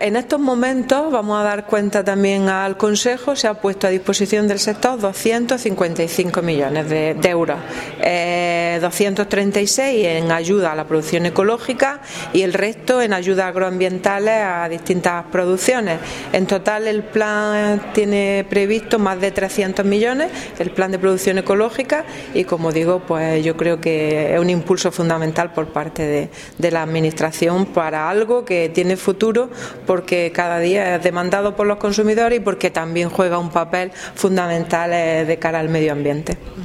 en estos momentos vamos a dar cuenta también al Consejo, se ha puesto a disposición del sector 255 millones de euros, 236 en ayuda a la producción ecológica y el resto en ayudas agroambientales a distintas producciones. En total el plan tiene previsto más de 300 millones, el plan de producción ecológica, y como digo, pues yo creo que es un impulso fundamental por parte de la Administración para algo que tiene futuro, porque cada día es demandado por los consumidores y porque también juega un papel fundamental de cara al medio ambiente.